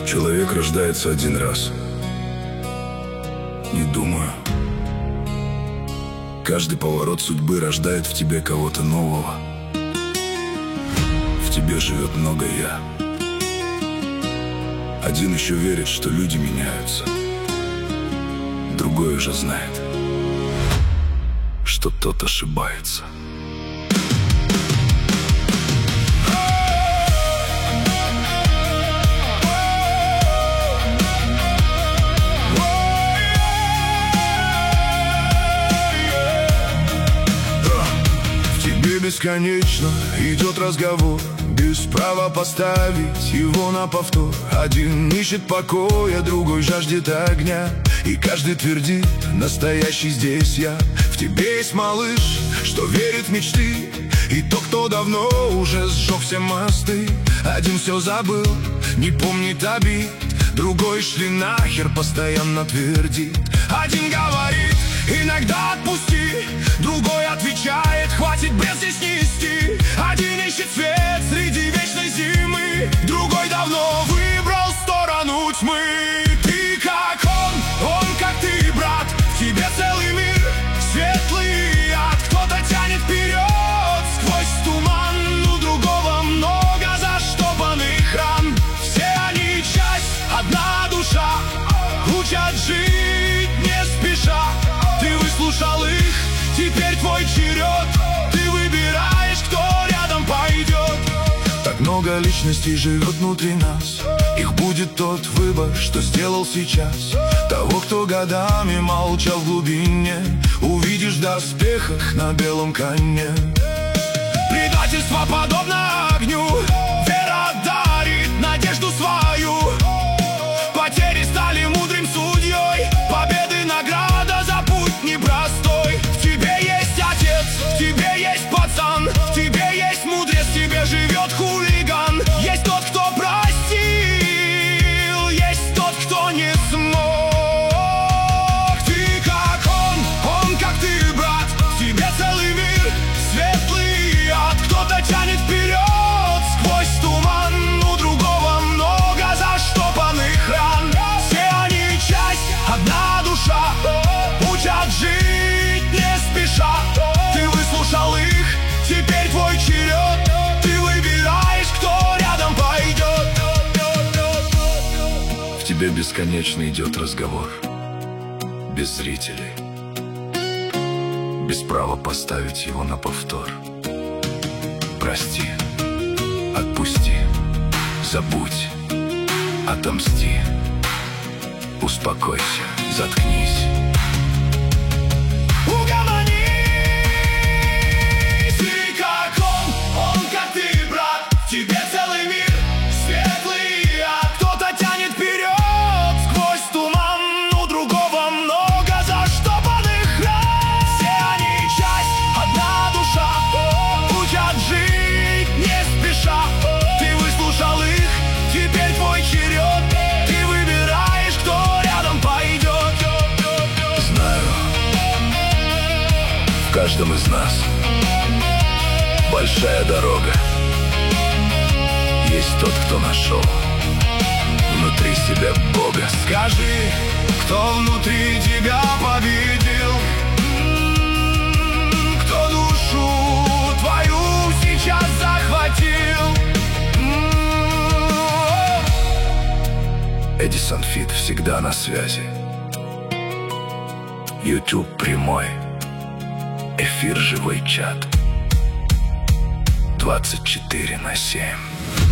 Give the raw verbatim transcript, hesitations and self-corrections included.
Человек рождается один раз. Не думаю. Каждый поворот судьбы рождает в тебе кого-то нового. В тебе живет много «я». Один еще верит, что люди меняются. Другой уже знает, что тот ошибается. Бесконечно идет разговор, без права поставить его на повтор. Один ищет покоя, другой жаждет огня, и каждый твердит: настоящий здесь я. В тебе есть малыш, что верит в мечты, и тот, кто давно уже сжег все мосты. Один все забыл, не помнит обид, другой шли нахер, постоянно твердит. Один говорит: иногда отпусти, другой отвечает: хватит бред здесь нести. Один ищет свет среди вечной зимы, другой давно выбрал сторону тьмы. Ты как он, он как ты, брат, в тебе целый мир, светлый ад. Кто-то тянет вперед сквозь туман, у другого много заштопанных ран. Все они часть, одна душа, учат жить не спеша. Ты выслушал их, теперь твой черед. Ты выбираешь, кто рядом пойдет. Так много личностей живет внутри нас, их будет тот выбор, что сделал сейчас. Того, кто годами молчал в глубине, увидишь в доспехах на белом коне. Предательство подобно огню, вера дарит надежду свою. Потери стали мудрым судьей, победы награда за путь непростой. В тебе есть отец, в тебе есть пацан, в тебе есть мудрец, в тебе живет хулиган. Есть тот, кто простил, есть тот, кто не смог. Ты как он, он как ты, брат, в тебе целый мир, светлый ад. Кто-то тянет вперед сквозь туман, у другого много заштопанных ран. Все они часть, одна душа, учат жить не спеша. Ты выслушал их, теперь твой черед. Ты выбираешь, кто рядом пойдет. В тебе бесконечно идет разговор, без зрителей, без права поставить его на повтор. Прости, отпусти, забудь, отомсти. Успокойся, заткнись. Угомонись. Ты как он, он как ты, брат, в тебе целый мир, светлый ад. Кто-то тянет вперед сквозь туман, у другого много заштопанных ран. Все они часть, одна душа, учат жить не спеша. Ты выслушал их, теперь твой черед. Ты выбираешь, кто рядом пойдет. Знаю, в каждом из нас большая дорога. Есть тот, кто нашел внутри себя Бога. Скажи, кто внутри тебя победил? М-м, кто душу твою сейчас захватил? М-м-м. Эдисон Фит всегда на связи. YouTube прямой, эфир живой чат, двадцать четыре на семь.